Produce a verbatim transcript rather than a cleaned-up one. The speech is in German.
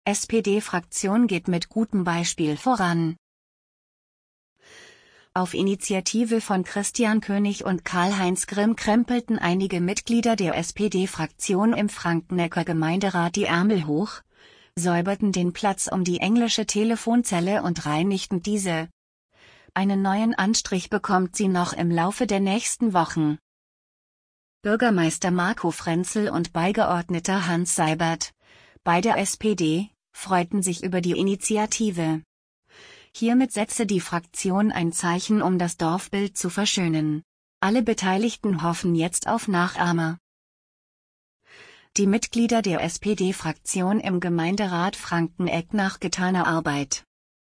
S P D-Fraktion geht mit gutem Beispiel voran. Auf Initiative von Christian König und Karl-Heinz Grimm krempelten einige Mitglieder der S P D-Fraktion im Frankenecker Gemeinderat die Ärmel hoch, säuberten den Platz um die englische Telefonzelle und reinigten diese. Einen neuen Anstrich bekommt sie noch im Laufe der nächsten Wochen. Bürgermeister Marco Frenzel und Beigeordneter Hans Seibert, beide S P D, freuten sich über die Initiative. Hiermit setze die Fraktion ein Zeichen, um das Dorfbild zu verschönen. Alle Beteiligten hoffen jetzt auf Nachahmer. Die Mitglieder der S P D-Fraktion im Gemeinderat Frankeneck nach getaner Arbeit.